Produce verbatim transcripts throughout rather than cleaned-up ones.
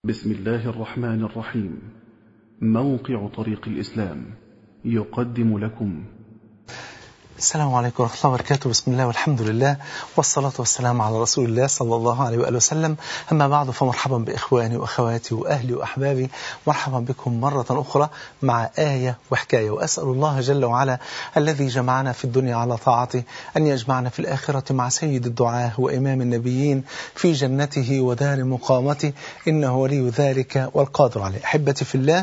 بسم الله الرحمن الرحيم. موقع طريق الإسلام يقدم لكم. السلام عليكم ورحمة الله وبركاته. بسم الله والحمد لله والصلاة والسلام على رسول الله صلى الله عليه وآله وسلم. أما بعد، فمرحبا بإخواني وأخواتي وأهلي وأحبابي، مرحبا بكم مرة أخرى مع آية وحكاية. وأسأل الله جل وعلا الذي جمعنا في الدنيا على طاعته أن يجمعنا في الآخرة مع سيد الدعاة وإمام النبيين في جنته ودار مقامته، إنه ولي ذلك والقادر عليه. أحبتي في الله،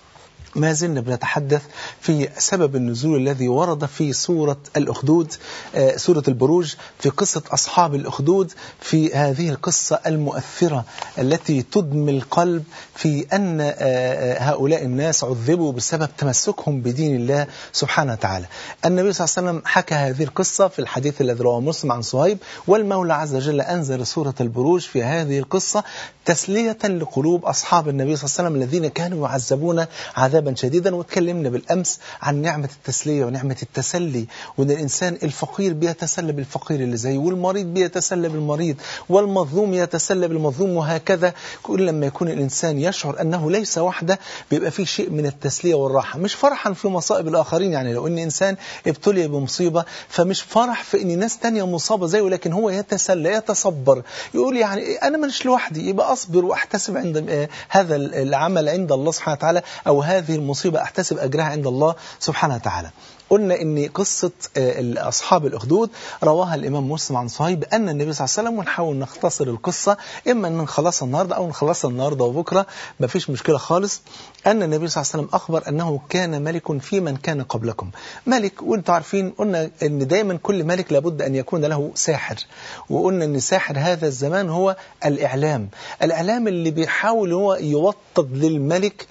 ما زلنا بنتحدث في سبب النزول الذي ورد في سورة الأخدود، سورة البروج، في قصة أصحاب الأخدود، في هذه القصة المؤثرة التي تدمي القلب في أن هؤلاء الناس عذبوا بسبب تمسكهم بدين الله سبحانه وتعالى. النبي صلى الله عليه وسلم حكى هذه القصة في الحديث الذي رواه مسلم عن صهيب، والمولى عز وجل أنزل سورة البروج في هذه القصة تسلية لقلوب أصحاب النبي صلى الله عليه وسلم الذين كانوا يعذبون عذابا شديدا. وتكلمنا بالأمس عن نعمة التسلية ونعمة التسلي، وأن الإنسان الفقير بيتسلى بالفقير اللي زيه، والمريض بيتسلى بالمريض، والمظلوم يتسلى بالمظلوم، وهكذا. كل لما يكون الإنسان يشعر أنه ليس وحده بيبقى فيه شيء من التسلية والراحة، مش فرحا في مصائب الآخرين. يعني لو أن إنسان ابتلي بمصيبة فمش فرح في أن ناس تانية مصابة زيه، لكن هو يتسلى يتصبر، يقول يعني أنا مش لوحدي، يبقى أصبر وأحتسب عند هذا العمل عند الله سبحانه وتعالى، أو هذه المصيبة أحتسب أجرها عند الله سبحانه وتعالى. قلنا إن قصة أصحاب الأخدود رواها الإمام مسلم عن صهيب أن النبي صلى الله عليه وسلم، ونحاول نختصر القصة، إما أن نخلصها النهاردة أو نخلصها النهاردة وبكرة، ما فيش مشكلة خالص. أن النبي صلى الله عليه وسلم أخبر أنه كان ملك في من كان قبلكم. ملك، وانتم عارفين قلنا أن دايما كل ملك لابد أن يكون له ساحر، وقلنا أن ساحر هذا الزمان هو الإعلام. الإعلام اللي بيحاول هو يوطد للملك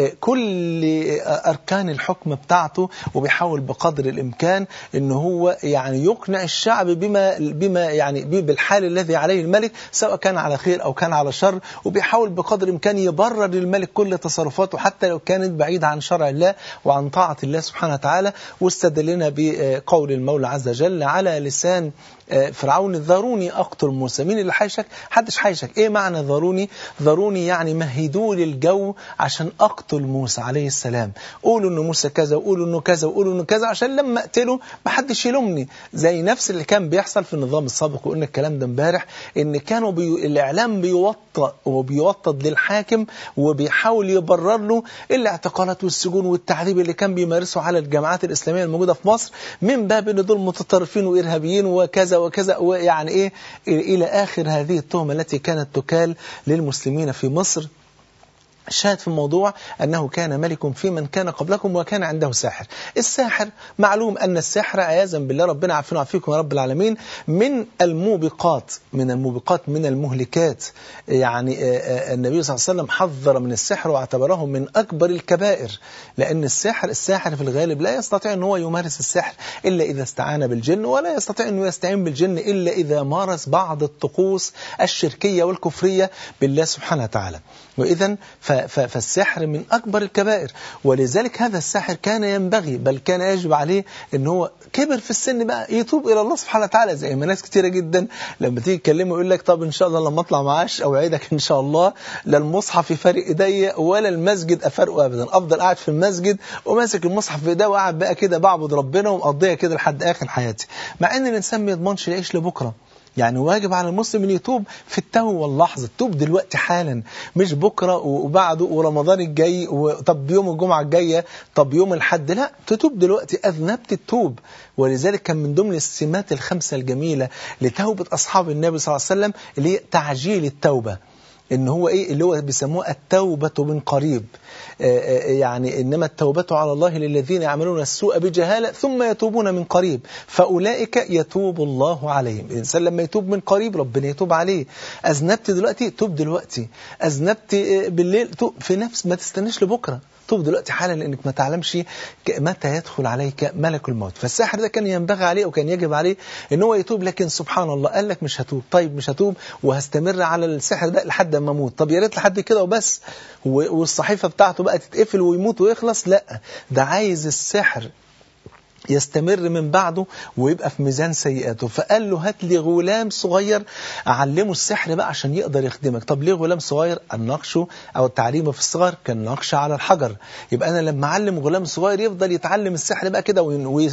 كل أركان الحكم بتاعته، وبيحاول بقدر الإمكان إن هو يعني يقنع الشعب بما بما يعني بالحال الذي عليه الملك، سواء كان على خير أو كان على شر، وبيحاول بقدر الإمكان يبرر للملك كل تصرفاته حتى لو كانت بعيدة عن شرع الله وعن طاعة الله سبحانه وتعالى. واستدلنا بقول المولى عز وجل على لسان فرعون: ذروني أقتل موسى. مين اللي حيشك؟ حدش حيشك. إيه معنى ذروني؟ ذروني يعني مهدوا لي الجو عشان أقتل موسى عليه السلام. قولوا إنه موسى كذا، وقولوا إنه كذا، وقولوا إنه كذا، عشان لما أقتله محدش يلومني، زي نفس اللي كان بيحصل في النظام السابق. وقلنا الكلام ده امبارح، إن كانوا بي... الإعلام بيوطد وبيوطد للحاكم، وبيحاول يبرر له الاعتقالات والسجون والتعذيب اللي كان بيمارسه على الجماعات الإسلامية الموجودة في مصر، من باب إن دول متطرفين وإرهابيين وكذا وكذا، ويعني إيه إلى آخر هذه التهمة التي كانت تكال للمسلمين في مصر. الشاهد في الموضوع أنه كان ملك في من كان قبلكم وكان عنده ساحر. الساحر معلوم أن السحر عياذا بالله، ربنا عافينا وعافيكم يا رب العالمين، من الموبقات من الموبقات من المهلكات. يعني النبي صلى الله عليه وسلم حذر من السحر واعتبره من أكبر الكبائر، لأن السحر الساحر في الغالب لا يستطيع أن هو يمارس السحر إلا إذا استعان بالجن، ولا يستطيع أن يستعين بالجن إلا إذا مارس بعض الطقوس الشركية والكفرية بالله سبحانه وتعالى. وإذن فالسحر من أكبر الكبائر، ولذلك هذا الساحر كان ينبغي، بل كان يجب عليه أن هو كبر في السن بقى يتوب إلى الله سبحانه وتعالى. زي ما ناس كتيرة جدا لما تيجي تكلمه يقول لك: طب إن شاء الله لما أطلع معاش أوعدك إن شاء الله لا المصحف يفارق إيدي ولا المسجد أفارقه أبدا، أفضل قاعد في المسجد وماسك المصحف في إيدي وقاعد بقى كده بعبد ربنا ومقضيها كده لحد آخر حياتي. مع أن الإنسان ما يضمنش يعيش لبكرة. يعني واجب على المسلم أن يتوب في التو واللحظة، توب دلوقتي حالا، مش بكرة وبعده ورمضان الجاي، طب يوم الجمعة الجاية، طب يوم الحد، لا، تتوب دلوقتي، أذنبت التوب. ولذلك كان من ضمن السمات الخمسة الجميلة لتوبة أصحاب النبي صلى الله عليه وسلم اللي هي تعجيل التوبة. إن هو إيه اللي هو بيسموه التوبة من قريب. يعني إنما التوبة على الله للذين يعملون السوء بجهالة ثم يتوبون من قريب فأولئك يتوب الله عليهم. الإنسان لما يتوب من قريب ربنا يتوب عليه. أذنبت دلوقتي، توب دلوقتي. أذنبت بالليل، توب في نفس، ما تستنيش لبكرة، توب دلوقتي حالا، لأنك ما تعلمش متى يدخل عليك ملك الموت. فالساحر ده كان ينبغي عليه وكان يجب عليه ان هو يتوب، لكن سبحان الله قال لك مش هتوب. طيب مش هتوب وهستمر على السحر ده لحد ما اموت. طب يا ريت لحد كده وبس والصحيفة بتاعته بقى تتقفل ويموت ويخلص. لا، ده عايز السحر يستمر من بعده ويبقى في ميزان سيئاته. فقال له هات لي غلام صغير أعلمه السحر بقى عشان يقدر يخدمك. طب ليه غلام صغير؟ النقش أو التعليم في الصغر كالنقش على الحجر. يبقى أنا لما أعلم غلام صغير يفضل يتعلم السحر بقى كده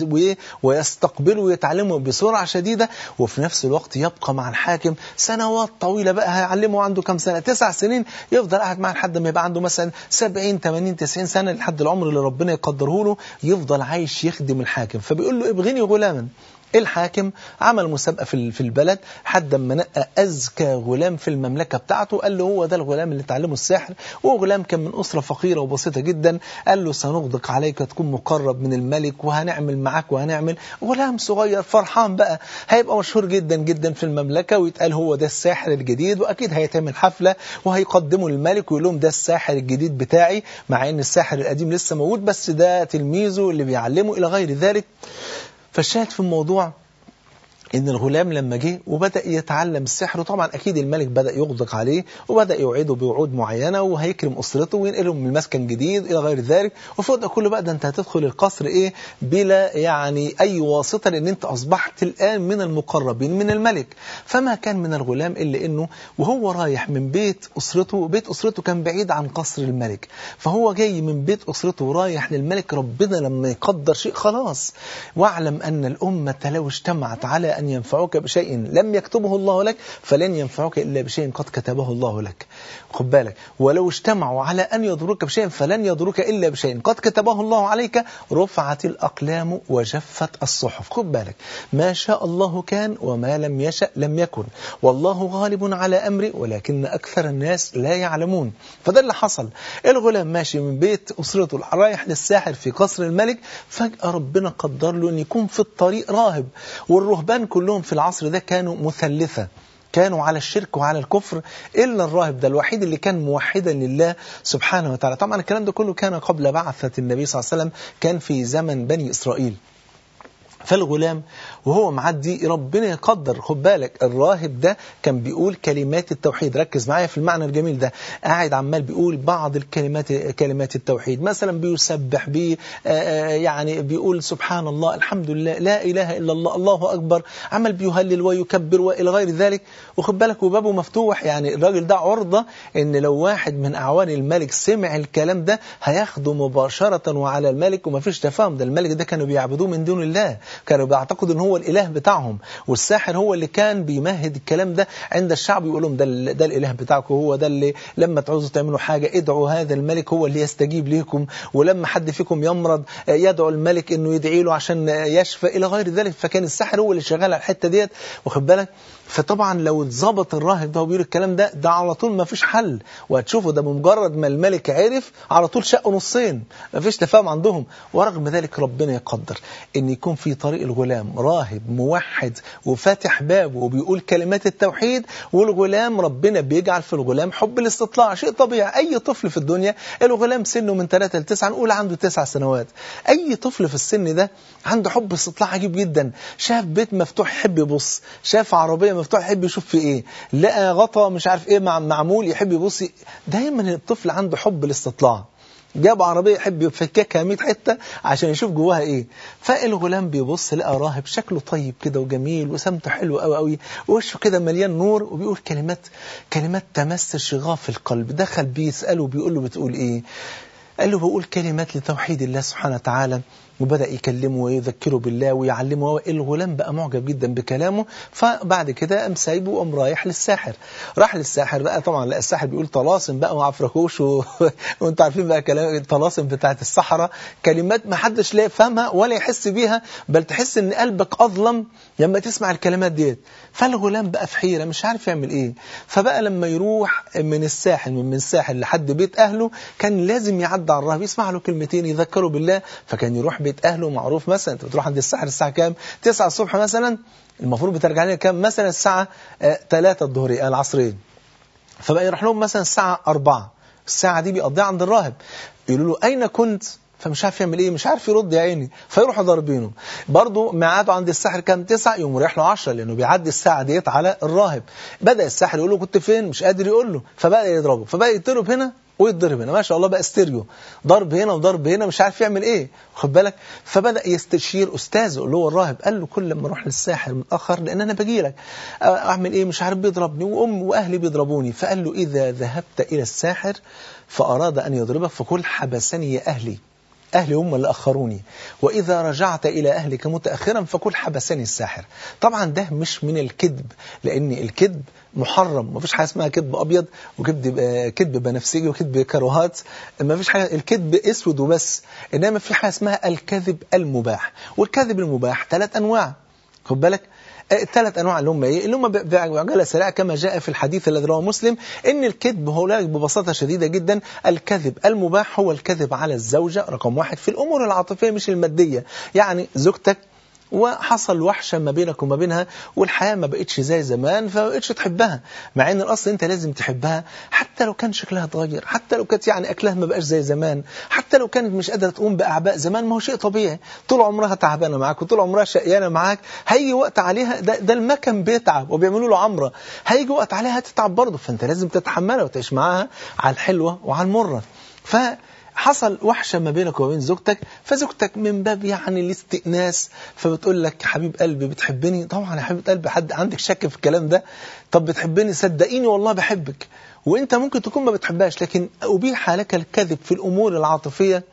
ويستقبله ويتعلمه بسرعة شديدة، وفي نفس الوقت يبقى مع الحاكم سنوات طويلة بقى. هيعلمه عنده كم سنة؟ تسع سنين، يفضل قاعد معه لحد ما يبقى عنده مثلا سبعين ثمانين تسعين سنة، لحد العمر اللي ربنا يقدره له، يفضل عايش يخدم الحاكم. فبيقول له ابغني غلاما. الحاكم عمل مسابقة في البلد حد ما نقى أزكى غلام في المملكة بتاعته، قال له هو ده الغلام اللي تعلمه السحر. وغلام كان من أسرة فقيرة وبسيطة جدا، قال له سنغدق عليك تكون مقرب من الملك وهنعمل معاك وهنعمل. غلام صغير فرحان بقى، هيبقى مشهور جدا جدا في المملكة، ويتقال هو ده الساحر الجديد، وأكيد هيتعمل حفلة وهيقدموا للملك ويقول لهم ده الساحر الجديد بتاعي، مع ان الساحر القديم لسه موجود بس ده تلميذه اللي بيعلمه إلى غير ذلك. فالشاهد في الموضوع إن الغلام لما جه وبدأ يتعلم السحر، وطبعا أكيد الملك بدأ يغدق عليه وبدأ يوعده بوعود معينة وهيكرم أسرته وينقلهم من مسكن جديد إلى غير ذلك. وفوق ده كله بقى ده أنت هتدخل القصر إيه بلا يعني أي واسطة، لأن أنت أصبحت الآن من المقربين من الملك. فما كان من الغلام إلا إنه وهو رايح من بيت أسرته، بيت أسرته كان بعيد عن قصر الملك، فهو جاي من بيت أسرته ورايح للملك. ربنا لما يقدر شيء خلاص. واعلم أن الأمة لو اجتمعت على أن ينفعوك بشيء لم يكتبه الله لك فلن ينفعوك إلا بشيء قد كتبه الله لك. خد بالك، ولو اجتمعوا على أن يضروك بشيء فلن يضروك إلا بشيء قد كتبه الله عليك. رفعت الأقلام وجفت الصحف. خد بالك، ما شاء الله كان وما لم يشأ لم يكن، والله غالب على أمره ولكن أكثر الناس لا يعلمون. فده اللي حصل. الغلام ماشي من بيت أسرته رايح للساحر في قصر الملك، فجأة ربنا قدر له أن يكون في الطريق راهب. والرهبان كلهم في العصر ده كانوا مثلثة، كانوا على الشرك وعلى الكفر، إلا الراهب ده الوحيد اللي كان موحدا لله سبحانه وتعالى. طبعا الكلام ده كله كان قبل بعثة النبي صلى الله عليه وسلم، كان في زمن بني إسرائيل. فالغلام وهو معدي ربنا يقدر. خد بالك، الراهب ده كان بيقول كلمات التوحيد. ركز معايا في المعنى الجميل ده. قاعد عمال بيقول بعض الكلمات كلمات التوحيد، مثلا بيسبح بي يعني بيقول سبحان الله الحمد لله لا إله إلا الله الله أكبر، عمل بيهلل ويكبر وإلى غير ذلك. وخد بالك وبابه مفتوح، يعني الراجل ده عرضة إن لو واحد من أعوان الملك سمع الكلام ده هياخده مباشرة وعلى الملك، وما فيش تفاهم. ده الملك ده كانوا بيعبدوه من دون الله، كانوا بيعتقدوا ان هو الاله بتاعهم، والساحر هو اللي كان بيمهد الكلام ده عند الشعب، يقول لهم ده, ده الاله بتاعكم، هو ده اللي لما تعوزوا تعملوا حاجه ادعوا هذا الملك هو اللي يستجيب لكم، ولما حد فيكم يمرض يدعو الملك انه يدعي له عشان يشفى الى غير ذلك. فكان الساحر هو اللي شغال على الحته ديت، واخد بالك. فطبعا لو اتظبط الراهب ده وبيقول الكلام ده ده على طول ما فيش حل. وهتشوفوا ده بمجرد ما الملك عرف على طول شقوا نصين، ما فيش تفاهم عندهم. ورغم ذلك ربنا يقدر ان يكون في طريق الغلام راهب موحد وفاتح بابه وبيقول كلمات التوحيد. والغلام ربنا بيجعل في الغلام حب الاستطلاع، شيء طبيعي. اي طفل في الدنيا الغلام سنه من ثلاثة لتسعة، نقول عنده تسع سنوات، اي طفل في السن ده عنده حب استطلاع عجيب جدا. شاف بيت مفتوح يحب يبص، شاف عربيه مفتوح يحب يشوف في ايه، لقى غطا مش عارف ايه معمول يحب يبص. دايما الطفل عنده حب الاستطلاع. جاب عربية يحب يفككها مية حتة عشان يشوف جواها ايه. فالغلام بيبص لقى راهب شكله طيب كده وجميل وسمته حلو قوي قوي، ووشه كده مليان نور، وبيقول كلمات كلمات تمس شغاف القلب. دخل بيسأله وبيقول له بتقول ايه؟ قال له بقول كلمات لتوحيد الله سبحانه وتعالى. وبدأ يكلمه ويذكره بالله ويعلمه. الغلام بقى معجب جدا بكلامه. فبعد كده قام سايبه وقام رايح للساحر. راح للساحر بقى، طبعا لقى الساحر بيقول طلاسم بقى وعفركوش و... وانتوا عارفين بقى كلام الطلاسم بتاعت السحرة، كلمات ما حدش لا يفهمها ولا يحس بيها، بل تحس ان قلبك اظلم لما تسمع الكلمات ديت. فالغلام بقى في حيرة مش عارف يعمل ايه. فبقى لما يروح من الساحل من الساحل لحد بيت اهله كان لازم يعدي على الراهب يسمع له كلمتين يذكره بالله. فكان يروح بيت اهله، معروف مثلا انت بتروح عند الساحر الساعه كام؟ تسعة الصبح مثلا، المفروض بترجع لنا كام؟ مثلا الساعه ثلاثة الظهريه العصرين. فبقى يروح لهم مثلا الساعه أربعة، الساعه دي بيقضيها عند الراهب. يقولوا له اين كنت؟ فمش عارف يعمل ايه، مش عارف يرد يا عيني. فيروحوا ضاربينه. برضه ميعاده عند الساحر كام؟ تسعة، يقوم رايح له عشرة لانه بيعدي الساعه ديت على الراهب. بدا الساحر يقول له كنت فين؟ مش قادر يقول له، فبدا يضربه، فبدا يضرب هنا ويتضرب هنا، ما شاء الله بقى استيريو، ضرب هنا وضرب هنا مش عارف يعمل ايه، خد بالك. فبدأ يستشير أستاذه اللي هو الراهب، قال له كل ما اروح للساحر متأخر لأن أنا باجي لك أعمل إيه مش عارف، بيضربني وأمي وأهلي بيضربوني. فقال له إذا ذهبت إلى الساحر فأراد أن يضربك فقل حبسني يا أهلي، أهلي هم اللي أخروني، وإذا رجعت إلى أهلك متأخرا فقل حبسني الساحر. طبعا ده مش من الكذب، لأن الكذب محرم، ما فيش حاجة اسمها كذب أبيض وكذب كذب بنفسجي وكذب كروهات، ما فيش حاجة، الكذب أسود وبس، إنما في حاجة اسمها الكذب المباح. والكذب المباح ثلاث أنواع، خد بالك. الثلاث أنواع اللي هم إيه؟ اللي هم بعجالة سريعة كما جاء في الحديث الذي رواه مسلم، إن الكذب هو ببساطة شديدة جدا الكذب المباح هو الكذب على الزوجة رقم واحد في الأمور العاطفية مش المادية. يعني زوجتك وحصل وحشة ما بينك وما بينها والحياة ما بقتش زي زمان فما بقتش تحبها، مع ان الاصل انت لازم تحبها حتى لو كان شكلها اتغير، حتى لو كانت يعني اكلها ما بقاش زي زمان، حتى لو كانت مش قادرة تقوم باعباء زمان، ما هو شيء طبيعي، طول عمرها تعبانة معاك وطول عمرها شقيانة معاك، هيجي وقت عليها، ده, ده المكن بيتعب وبيعملوا له عمرة، هيجي وقت عليها هتتعب برضه، فانت لازم تتحملها وتعيش معاها على الحلوة وعلى المرة. ف حصل وحشة ما بينك وبين زوجتك، فزوجتك من باب يعني الاستئناس فبتقول لك حبيب قلبي بتحبني؟ طبعا يا حبيب قلبي، حد عندك شك في الكلام ده؟ طب بتحبني؟ صدقيني والله بحبك. وانت ممكن تكون ما بتحبهاش، لكن أبيح لك الكذب في الأمور العاطفية،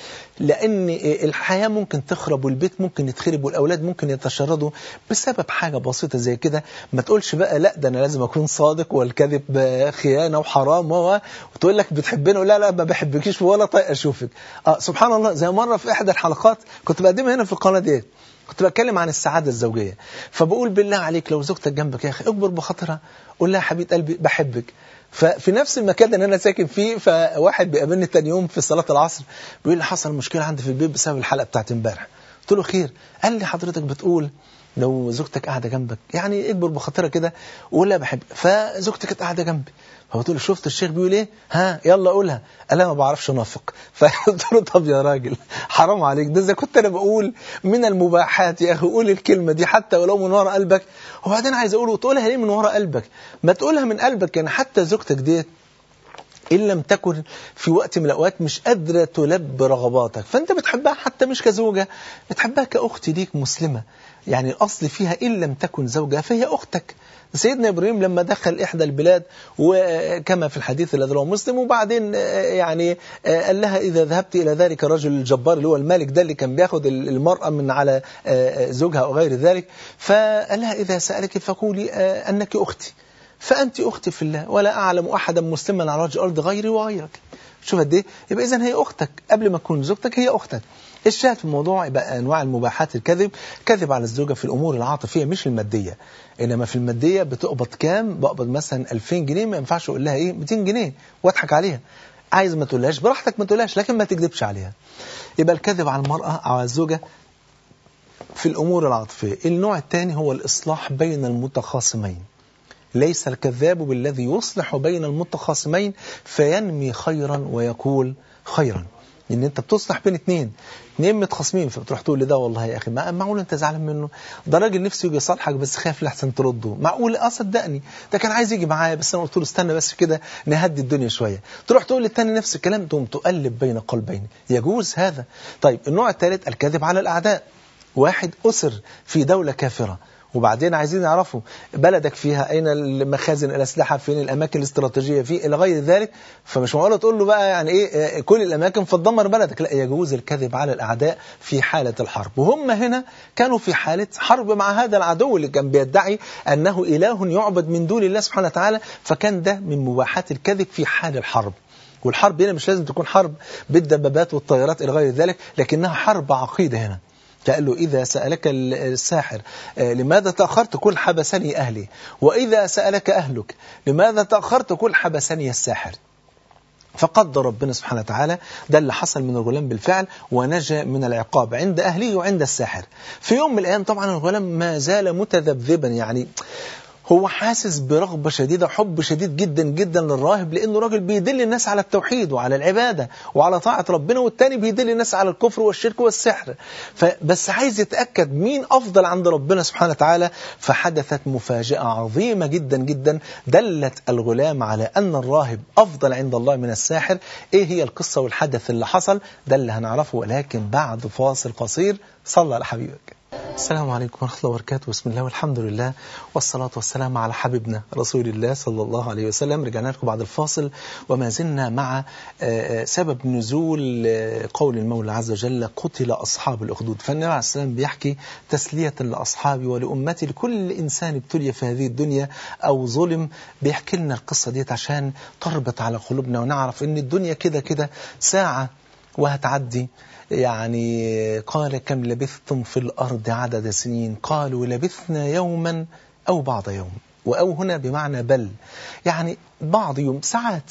لأن الحياة ممكن تخرب والبيت ممكن يتخرب والأولاد ممكن يتشردوا بسبب حاجة بسيطة زي كده. ما تقولش بقى لا ده أنا لازم أكون صادق والكذب خيانة وحرام، وتقول لك بتحبني ولا لا ما بحبكيش ولا طايق أشوفك. آه سبحان الله، زي مرة في إحدى الحلقات كنت بقدمها هنا في القناة دي، كنت بتكلم عن السعادة الزوجية، فبقول بالله عليك لو زوجتك جنبك يا أخي اكبر بخاطرها، قول لها حبيب قلبي بحبك. ففي نفس المكان اللي أنا ساكن فيه، فواحد بيقابلني تاني يوم في صلاة العصر بيقول لي حصل مشكلة عندي في البيت بسبب الحلقة بتاعت امبارح. قلت له خير؟ قال لي حضرتك بتقول لو زوجتك قاعدة جنبك يعني اكبر بخاطرها كده وقول لها بحبك، فزوجتك كانت قاعدة جنبي، فقلت له شفت الشيخ بيقول ايه؟ ها يلا قولها. قال لا ما بعرفش انافق. فقلت له طب يا راجل حرام عليك، ده اذا كنت انا بقول من المباحات يا اخي قول الكلمه دي حتى ولو من وراء قلبك. وبعدين عايز اقوله تقولها ليه من وراء قلبك؟ ما تقولها من قلبك. يعني حتى زوجتك ديت إن لم تكن في وقت من الأوقات مش قادرة تلبي رغباتك، فأنت بتحبها حتى مش كزوجة، بتحبها كأخت ليك مسلمة، يعني الأصل فيها إن لم تكن زوجة فهي أختك. سيدنا إبراهيم لما دخل إحدى البلاد وكما في الحديث الذي رواه مسلم، وبعدين يعني قال لها إذا ذهبت إلى ذلك الرجل الجبار اللي هو الملك ده اللي كان بياخد المرأة من على زوجها أو غير ذلك، فقال لها إذا سألك فقولي أنك أختي، فأنت أختي في الله ولا أعلم أحدا مسلما على وجه الأرض غيري وغيرك. شوف قد إيه؟ يبقى إذن هي أختك قبل ما تكون زوجتك، هي أختك. الشاهد في الموضوع يبقى أنواع المباحات الكذب، كذب على الزوجة في الأمور العاطفية مش المادية، إنما في المادية بتقبض كام؟ بقبض مثلا ألفين جنيه، ما ينفعش أقول لها إيه مئتين جنيه وأضحك عليها. عايز ما تقولهاش براحتك، ما تقولهاش لكن ما تكذبش عليها. يبقى الكذب على المرأة أو على الزوجة في الأمور العاطفية. النوع الثاني هو الإصلاح بين المتخاصمين. ليس الكذاب بالذي يصلح بين المتخاصمين فينمي خيرا ويقول خيرا. ان انت بتصلح بين اثنين اثنين متخاصمين، فبتروح تقول لده والله يا اخي ما معقول انت زعلان منه، ده راجل نفسه يجي يصالحك بس خايف لحسن ترده، معقول اه صدقني ده كان عايز يجي معايا بس انا قلت له استنى بس كده نهدي الدنيا شويه، تروح تقول للثاني نفس الكلام، تقوم تقلب بين قلبين. يجوز هذا. طيب النوع الثالث الكذب على الاعداء. واحد اسر في دوله كافره وبعدين عايزين يعرفوا بلدك فيها أين المخازن الأسلحة، فين الأماكن الاستراتيجية فيه إلى غير ذلك، فمش معقولة تقول له بقى يعني إيه كل الأماكن فتدمر بلدك، لا، يجوز الكذب على الأعداء في حالة الحرب. وهم هنا كانوا في حالة حرب مع هذا العدو اللي كان بيدعي أنه إله يعبد من دون الله سبحانه وتعالى، فكان ده من مباحات الكذب في حال الحرب. والحرب هنا مش لازم تكون حرب بالدبابات والطيارات إلى غير ذلك، لكنها حرب عقيدة هنا. قال له إذا سألك الساحر لماذا تأخرت قل حبسني أهلي، وإذا سألك أهلك لماذا تأخرت قل حبسني الساحر. فقدر ربنا سبحانه وتعالى ده اللي حصل من الغلام بالفعل، ونجا من العقاب عند أهله وعند الساحر. في يوم من الأيام طبعا الغلام ما زال متذبذبا، يعني هو حاسس برغبة شديدة، حب شديد جدا جدا للراهب، لأنه راجل بيدل الناس على التوحيد وعلى العبادة وعلى طاعة ربنا، والتاني بيدل الناس على الكفر والشرك والسحر. فبس عايز يتأكد مين أفضل عند ربنا سبحانه وتعالى. فحدثت مفاجأة عظيمة جدا جدا دلت الغلام على أن الراهب أفضل عند الله من الساحر. إيه هي القصة والحدث اللي حصل؟ ده اللي هنعرفه، ولكن بعد فاصل قصير. صلى على حبيبك. السلام عليكم ورحمة الله وبركاته. بسم الله والحمد لله والصلاة والسلام على حبيبنا رسول الله صلى الله عليه وسلم. رجعنا لكم بعد الفاصل وما زلنا مع سبب نزول قول المولى عز وجل قتل أصحاب الأخدود. فالنبي عليه السلام بيحكي تسلية لأصحابي ولأمتي، لكل إنسان ابتلي في هذه الدنيا أو ظلم، بيحكي لنا القصة ديت عشان تربط على قلوبنا ونعرف إن الدنيا كده كده ساعة وهتعدي. يعني قال كم لبثتم في الأرض عدد سنين؟ قالوا لبثنا يوما أو بعض يوم. وأو هنا بمعنى بل، يعني بعض يوم، ساعات.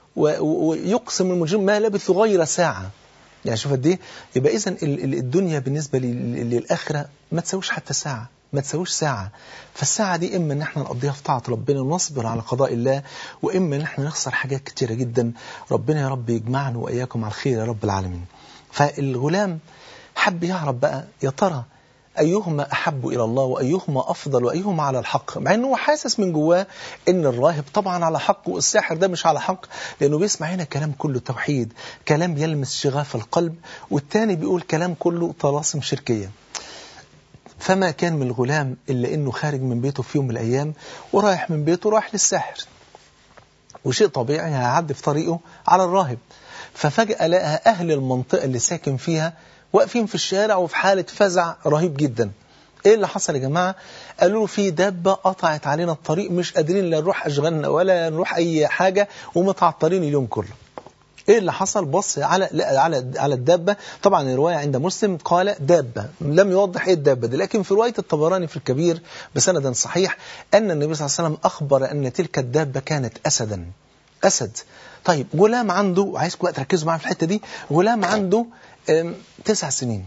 ويقسم المجرم ما لبثوا غير ساعة. يعني شوف قد ايه. يبقى إذن الدنيا بالنسبة للآخرة ما تسويش حتى ساعة، ما تسويش ساعة. فالساعة دي إما إن احنا نقضيها في طاعة ربنا ونصبر على قضاء الله، وإما إن احنا نخسر حاجات كتيرة جدا. ربنا يا رب يجمعنا وإياكم على الخير يا رب العالمين. فالغلام حب يعرف بقى يا ترى أيهما أحب إلى الله وأيهما أفضل وأيهما على الحق، مع أنه حاسس من جواه أن الراهب طبعا على حق والساحر ده مش على حق، لأنه بيسمع هنا كلام كله توحيد، كلام يلمس شغاف القلب، والتاني بيقول كلام كله طلاسم شركية. فما كان من الغلام إلا أنه خارج من بيته في يوم من الأيام ورايح من بيته رايح للساحر، وشيء طبيعي هيعدي في طريقه على الراهب. ففجأة لقى أهل المنطقة اللي ساكن فيها واقفين في الشارع وفي حالة فزع رهيب جدا. إيه اللي حصل يا جماعة؟ قالوا في دابة قطعت علينا الطريق، مش قادرين لا نروح أشغالنا ولا نروح أي حاجة ومتعطلين اليوم كله. إيه اللي حصل؟ بص على على على الدابة. طبعا الرواية عند مسلم قال دابة، لم يوضح إيه الدابة دي، لكن في رواية الطبراني في الكبير بسند صحيح أن النبي صلى الله عليه وسلم أخبر أن تلك الدابة كانت أسدا، أسد. طيب غلام عنده، عايزكم بقى تركزوا معايا في الحتة دي، غلام عنده تسع سنين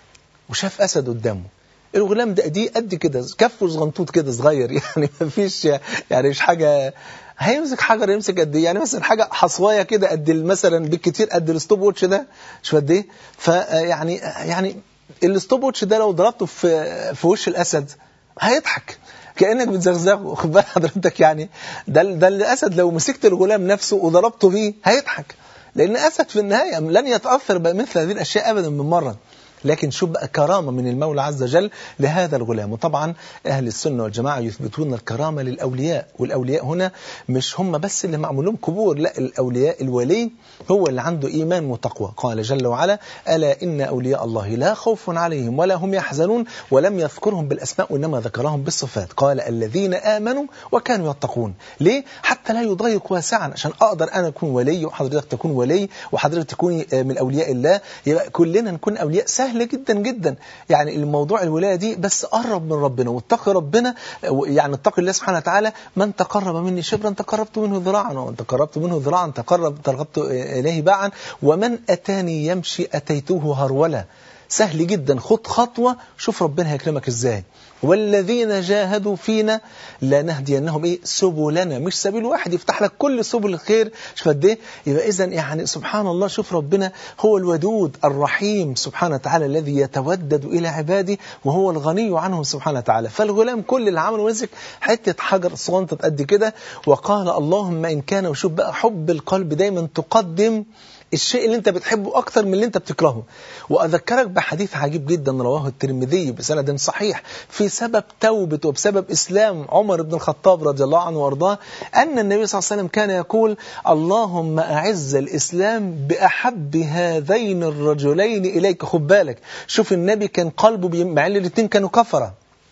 وشاف أسد قدامه. الغلام ده دي قد كده، كفه صغنطوط كده صغير، يعني ما فيش، يعني مش حاجة. هيمسك حجر يمسك قد ايه؟ يعني مثلا حاجة حصواية كده قد مثلا بالكتير قد الستوب ووتش ده، شو قد ايه؟ فيعني يعني الستوب ووتش ده لو ضربته في في وش الأسد هيضحك كأنك بتزغزغه، خد بالك حضرتك. يعني ده ده الأسد لو مسكت الغلام نفسه وضربته بيه هيضحك، لأن أسد في النهاية لن يتأثر بمثل هذه الأشياء أبدا من مرة. لكن شوف بقى كرامة من المولى عز وجل لهذا الغلام. وطبعا أهل السنة والجماعة يثبتون الكرامة للأولياء، والأولياء هنا مش هم بس اللي معمول لهم قبور، لا، الأولياء الولي هو اللي عنده إيمان وتقوى. قال جل وعلا ألا إن أولياء الله لا خوف عليهم ولا هم يحزنون، ولم يذكرهم بالأسماء وإنما ذكرهم بالصفات. قال الذين آمنوا وكانوا يتقون. ليه؟ حتى لا يضيق واسعا، عشان أقدر أنا أكون ولي وحضرتك تكون ولي وحضرتك تكوني من أولياء الله، يبقى كلنا نكون أولياء. سهل جدا جدا يعني الموضوع الولاية دي، بس قرب من ربنا واتقي ربنا، يعني اتقي الله سبحانه وتعالى. من تقرب مني شبرا تقربت منه ذراعا، ومن تقربت منه ذراعا تقرب ترغبت إليه باعا، ومن أتاني يمشي أتيته هرولا. سهل جدا، خد خطوة شوف ربنا هيكرمك ازاي. والذين جاهدوا فينا لنهدينهم ايه سبلنا، مش سبيل واحد يفتح لك كل سبل الخير. شوف قد ايه. يبقى اذا يعني سبحان الله، شوف ربنا هو الودود الرحيم سبحانه وتعالى الذي يتودد الى عباده وهو الغني عنهم سبحانه وتعالى. فالغلام كل اللي عمله مسك حته حجر صغنطه قد كده وقال اللهم ان كان. وشوف بقى حب القلب دايما تقدم الشيء اللي انت بتحبه اكتر من اللي انت بتكرهه. واذكرك بحديث عجيب جدا رواه الترمذي بسند صحيح في سبب توبة وبسبب اسلام عمر بن الخطاب رضي الله عنه وارضاه، ان النبي صلى الله عليه وسلم كان يقول اللهم اعز الاسلام باحب هذين الرجلين اليك. خد بالك، شوف النبي كان قلبه مع ان الاثنين كانوا كفره،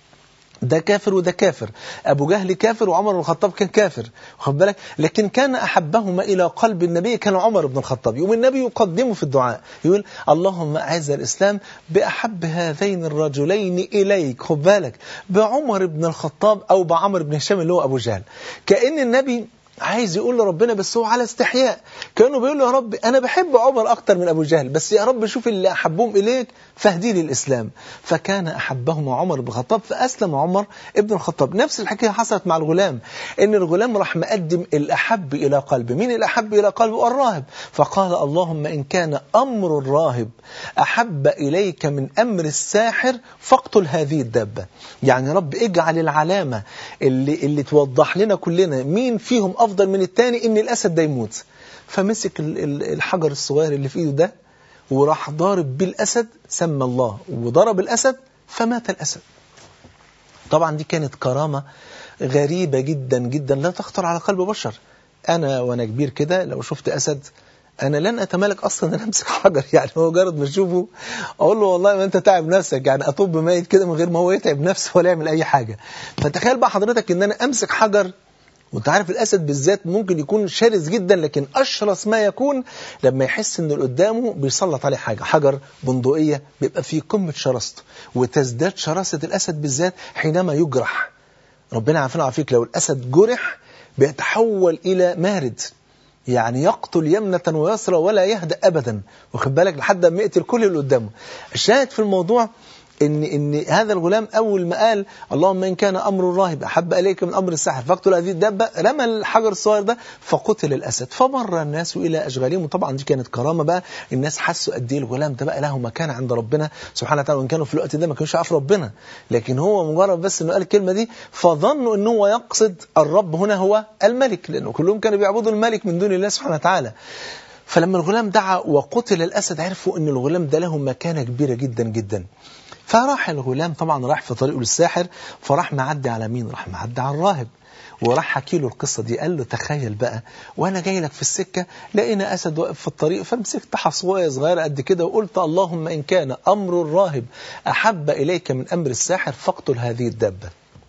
ده كافر وده كافر، أبو جهل كافر وعمر بن الخطاب كان كافر، خد بالك، لكن كان أحبهما إلى قلب النبي كان عمر بن الخطاب. يوم النبي يقدمه في الدعاء يقول اللهم أعز الإسلام بأحب هذين الرجلين إليك، خد بالك، بعمر بن الخطاب أو بعمر بن هشام اللي هو أبو جهل. كأن النبي عايز يقول لربنا بس هو على استحياء، كأنه بيقول له يا رب أنا بحب عمر أكتر من أبو جهل، بس يا رب شوف اللي أحبهم إليك فاهدي لي الإسلام. فكان أحبهم عمر بن الخطاب فأسلم عمر ابن الخطاب. نفس الحكاية حصلت مع الغلام، إن الغلام راح مقدم الأحب إلى قلبه. مين الأحب إلى قلبه؟ الراهب. فقال اللهم إن كان أمر الراهب أحب إليك من أمر الساحر فاقتل هذه الدابة. يعني رب اجعل العلامة اللي, اللي توضح لنا كلنا مين فيهم أفضل من التاني إن الأسد ده يموت. فمسك الحجر الصغير اللي في إيده ده وراح ضارب بالأسد، سمى الله وضرب الأسد فمات الأسد. طبعا دي كانت كرامة غريبة جدا جدا لا تخطر على قلب بشر. أنا وأنا كبير كده لو شفت أسد أنا لن أتمالك أصلا أن أمسك حجر، يعني هو مجرد ما أشوفه أقول له والله ما أنت تعب نفسك، يعني أطب ميت كده من غير ما هو يتعب نفسه ولا يعمل أي حاجة. فتخيل بقى حضرتك أن أنا أمسك حجر، وانت عارف الأسد بالذات ممكن يكون شرس جدا، لكن أشرس ما يكون لما يحس أن اللي قدامه بيسلط عليه حاجة، حجر بندقية بيبقى فيه قمة شراسته، وتزداد شراسة الأسد بالذات حينما يجرح. ربنا عافينا وعافيك، لو الأسد جرح بيتحول إلى مارد، يعني يقتل يمنة ويسرى ولا يهدأ أبدا، واخد بالك لحد ما يقتل كل اللي قدامه. الشاهد في الموضوع إن, إن هذا الغلام أول ما قال اللهم إن كان أمر الراهب أحب إليك من أمر الساحر فاقتل هذه الدابة، رمى الحجر الصغير ده فقتل الأسد. فمر الناس إلى أشغالهم، وطبعا دي كانت كرامة بقى، الناس حسوا قد إيه الغلام ده بقى له مكان عند ربنا سبحانه وتعالى، وإن كانوا في الوقت ده ما كانوش عارف ربنا، لكن هو مجرد بس إنه قال الكلمة دي فظنوا إنه هو يقصد الرب هنا هو الملك، لأنه كلهم كانوا بيعبدوا الملك من دون الله سبحانه وتعالى. فلما الغلام دعا وقتل الأسد عرفوا إن الغلام ده له مكانة كبيرة جدا جدا. فراح الغلام طبعا راح في طريقه للساحر، فراح معدي على مين؟ راح معدي على الراهب، وراح حكي له القصة دي. قال له تخيل بقى وانا جاي لك في السكة لقينا أسد واقف في الطريق، فمسكت حصواية صغيرة قد كده وقلت اللهم إن كان أمر الراهب أحب إليك من أمر الساحر فاقتل هذه الدابة.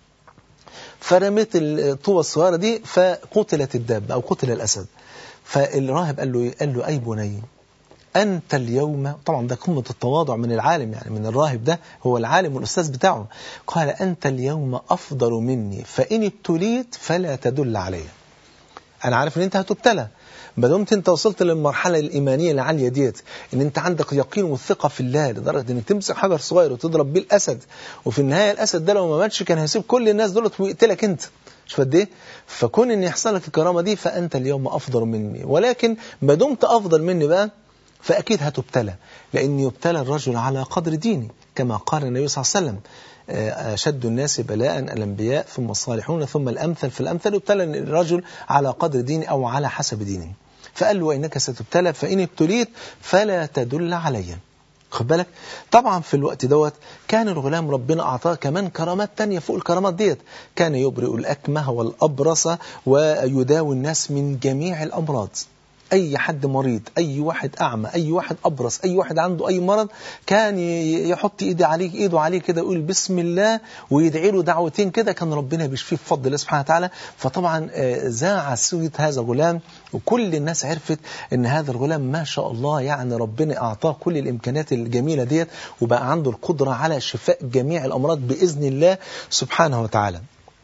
فرميت الطوبة الصغيرة دي فقتلت الدابة أو قتل الأسد. فالراهب قال له قال له أي بني أنت اليوم، طبعا ده قمة التواضع من العالم، يعني من الراهب ده هو العالم والأستاذ بتاعه، قال أنت اليوم أفضل مني فإن ابتليت فلا تدل علي. أنا عارف أن أنت هتبتلى، ما دمت أنت وصلت للمرحلة الإيمانية العالية ديت، أن أنت عندك يقين والثقة في الله لدرجة أنك تمسك حجر صغير وتضرب بيه الأسد، وفي النهاية الأسد ده لو ما ماتش كان هيسيب كل الناس دولت ويقتلك أنت، مش قد ايه؟ فكون أن يحصل لك الكرامة دي فأنت اليوم أفضل مني، ولكن ما دمت أفضل مني بقى فأكيد هتبتلى، لأن يبتلى الرجل على قدر دينه كما قال النبي صلى الله عليه وسلم أشد الناس بلاء الأنبياء ثم الصالحون ثم الأمثل فالأمثل. يبتلى الرجل على قدر دينه أو على حسب دينه. فقال له وإنك ستبتلى فإن ابتليت فلا تدل علي. خد بالك طبعا في الوقت دوت كان الغلام ربنا أعطاه كمان كرامات تانية فوق الكرامات ديت، كان يبرئ الأكمه والأبرص ويداوي الناس من جميع الأمراض. أي حد مريض، أي واحد أعمى، أي واحد أبرص، أي واحد عنده أي مرض كان يحط إيده عليه إيده عليه كده ويقول بسم الله ويدعي له دعوتين كده، كان ربنا بيشفيه بفضل الله سبحانه وتعالى. فطبعا زاع سوية هذا الغلام، وكل الناس عرفت إن هذا الغلام ما شاء الله يعني ربنا أعطاه كل الإمكانيات الجميلة ديت، وبقى عنده القدرة على شفاء جميع الأمراض بإذن الله سبحانه وتعالى.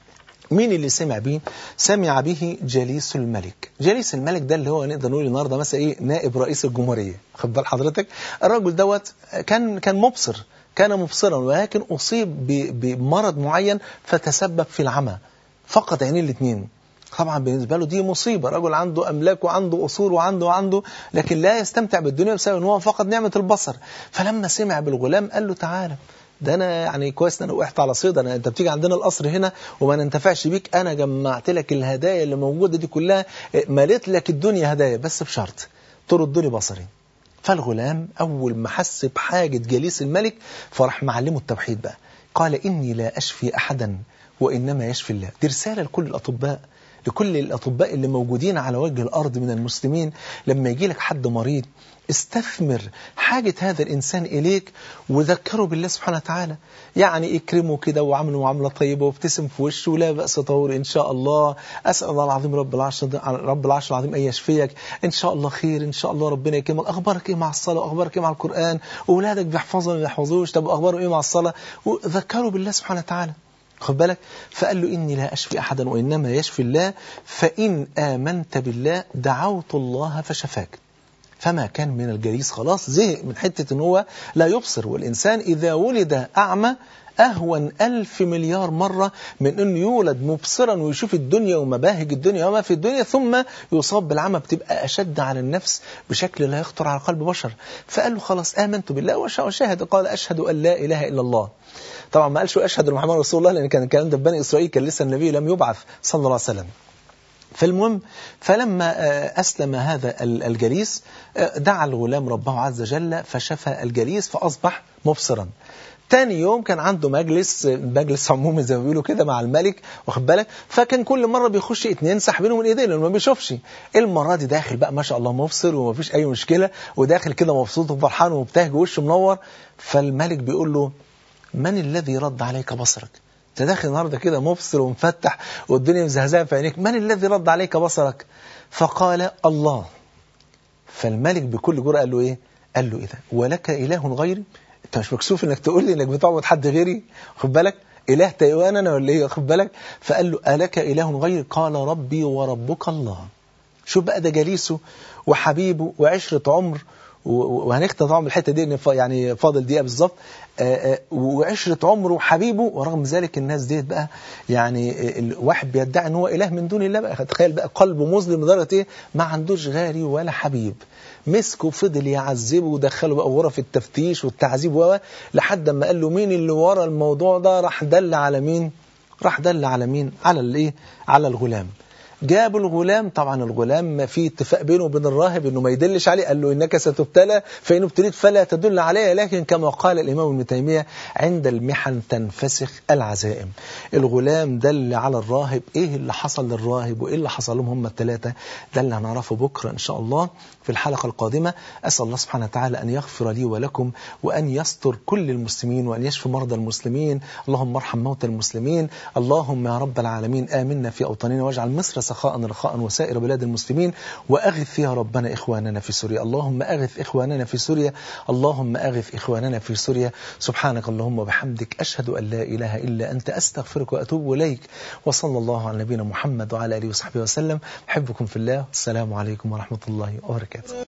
مين اللي سمع به؟ سمع به جليس الملك. جليس الملك ده اللي هو نقدر نقول النهارده مثلا ايه نائب رئيس الجمهورية. خد بال حضرتك الراجل دوت كان كان مبصر، كان مبصرا ولكن أصيب بمرض معين فتسبب في العمى، فقد عينيه الاثنين. طبعا بالنسبة له دي مصيبة، رجل عنده أملاك وعنده أصول وعنده وعنده لكن لا يستمتع بالدنيا بسبب أنه فقد نعمة البصر. فلما سمع بالغلام قال له تعالى ده أنا يعني كويس أنا وقعت على صيد، أنا أنت بتيجي عندنا القصر هنا وما ننتفعش بيك، أنا جمعت لك الهدايا اللي موجودة دي كلها، مليت لك الدنيا هدايا بس بشرط ترد لي بصري. فالغلام أول ما حس بحاجة جليس الملك فرح معلمه التوحيد بقى، قال إني لا أشفي أحدا وإنما يشفي الله. دي رسالة لكل الأطباء، لكل الأطباء اللي موجودين على وجه الأرض من المسلمين. لما يجي لك حد مريض استثمر حاجة هذا الإنسان إليك وذكره بالله سبحانه وتعالى، يعني اكرمه كده وعمله معاملة طيبة وابتسم في وشه ولا بأس طهور إن شاء الله، أسأل الله العظيم رب العرش رب العرش العظيم أن يشفيك إن شاء الله خير إن شاء الله ربنا يكرمك. أخبارك إيه مع الصلاة؟ أخبارك إيه مع القرآن؟ أولادك بيحفظوا ولا ما بيحفظوش؟ طب أخباره إيه مع الصلاة؟ وذكره بالله سبحانه وتعالى. خد بالك. فقال له إني لا أشفي أحدا وإنما يشفي الله، فإن آمنت بالله دعوت الله فشفاك. فما كان من الجليس خلاص زهق من حتة إن هو لا يبصر، والإنسان إذا ولد أعمى أهون ألف مليار مرة من أنه يولد مبصرا ويشوف الدنيا ومباهج الدنيا وما في الدنيا ثم يصاب بالعمى، بتبقى أشد على النفس بشكل لا يخطر على قلب بشر. فقال له خلاص آمنت بالله وشهد، قال أشهد أن لا إله إلا الله. طبعا ما قالش أشهد أن محمد رسول الله، لأن كان الكلام ده في بني إسرائيل، كان لسه النبي لم يبعث صلى الله عليه وسلم. فالمهم فلما أسلم هذا الجليس دعا الغلام ربه عز وجل فشفى الجليس فأصبح مبصرا. تاني يوم كان عنده مجلس مجلس عمومي زي ما بيقولوا كده مع الملك، واخد بالك. فكان كل مره بيخش اتنين ساحبينه من ايديه لانه ما بيشوفش. المره دي داخل بقى ما شاء الله مبصر وما فيش اي مشكله، وداخل كده مبسوط وفرحان ومبتهج ووشه منور. فالملك بيقول له من الذي رد عليك بصرك؟ انت داخل النهارده كده مبصر ومفتح والدنيا مزهزهه في عينيك، من الذي رد عليك بصرك؟ فقال الله. فالملك بكل جرأة قال له ايه؟ قال له ايه ده؟ ولك اله غيري؟ انت مش مكسوف انك تقول لي انك بتعبد حد غيري؟ خد بالك، اله تايوان انا ولا ايه؟ خد بالك. فقال له الك اله غيري؟ قال ربي وربك الله. شوف بقى ده جليسه وحبيبه وعشره عمر، وهنختم طبعا بالحته دي يعني فاضل دقيقه بالظبط، وعشره عمره وحبيبه، ورغم ذلك الناس ديت بقى يعني الواحد بيدعي ان هو اله من دون الله بقى. تخيل بقى قلبه مظلم لدرجه ايه؟ ما عندوش غالي ولا حبيب. مسكه فضل يعذبه ودخله بقى غرف التفتيش والتعذيب و لحد ما قال له مين اللي ورا الموضوع ده؟ راح دل على مين؟ راح دل على مين؟ على الايه؟ على الغلام. جابوا الغلام. طبعا الغلام في اتفاق بينه وبين الراهب انه ما يدلش عليه، قال له انك ستبتلى فان ابتليت فلا تدل عليه، لكن كما قال الامام ابن تيميه عند المحن تنفسخ العزائم. الغلام دل على الراهب. ايه اللي حصل للراهب وايه اللي حصل لهم هم الثلاثه؟ ده اللي هنعرفه بكره ان شاء الله في الحلقه القادمه. اسال الله سبحانه وتعالى ان يغفر لي ولكم وان يستر كل المسلمين وان يشفي مرضى المسلمين. اللهم ارحم موتى المسلمين. اللهم يا رب العالمين آمنا في اوطاننا واجعل مصر سخاء رخاء وسائر بلاد المسلمين، وأغث يا ربنا إخواننا في سوريا. اللهم أغث إخواننا في سوريا. اللهم أغث إخواننا في سوريا. سبحانك اللهم وبحمدك أشهد أن لا إله إلا أنت أستغفرك وأتوب إليك. وصلى الله على نبينا محمد وعلى آله وصحبه وسلم. أحبكم في الله. السلام عليكم ورحمة الله وبركاته.